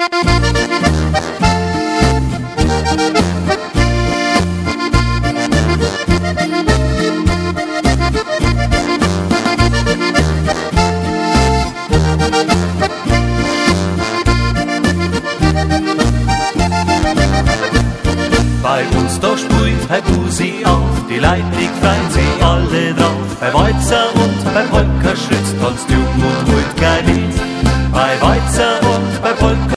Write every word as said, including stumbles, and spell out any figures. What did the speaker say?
Bei uns da sprüht Herr Busi auf, die Leitig freuen sie alle drauf. Bei Walzer und bei Polka schützt tanzt Jugend und ruht kein Lied. Bei Walzer